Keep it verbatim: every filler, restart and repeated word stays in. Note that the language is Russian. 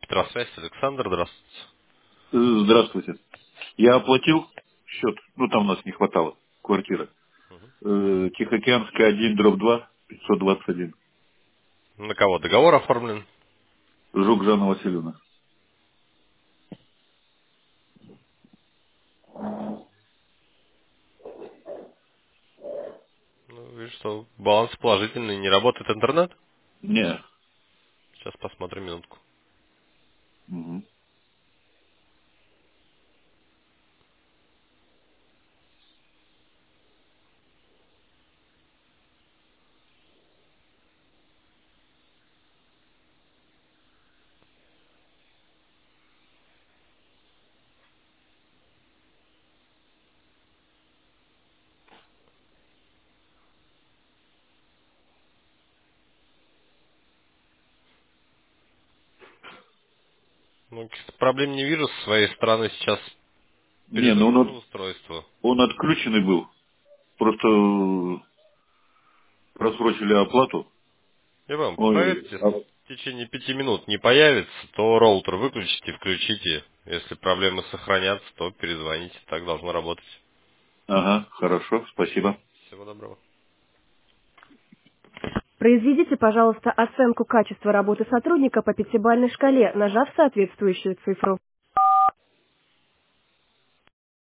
Петросвязь, Александр, здравствуйте. Э, Здравствуйте. Я оплатил счет, ну там у нас не хватало, квартира. Э, Тихоокеанская один, дробь два, пятьсот двадцать один. На кого договор оформлен? Жук Жанна Васильевна. Ну, вижу, что баланс положительный, не работает интернет. Не. Сейчас посмотрим минутку. Мгм. Ну, каких-то проблем не вижу с своей стороны, сейчас Не, ну он, перезагружу от- устройство. он отключенный был. Просто э, просрочили оплату. И вам Ой, поверьте, а- в течение пяти минут не появится, то роутер выключите, включите. Если проблемы сохранятся, то перезвоните, так должно работать. ага, хорошо, спасибо. Всего доброго. Произведите, пожалуйста, оценку качества работы сотрудника по пятибалльной шкале, нажав соответствующую цифру.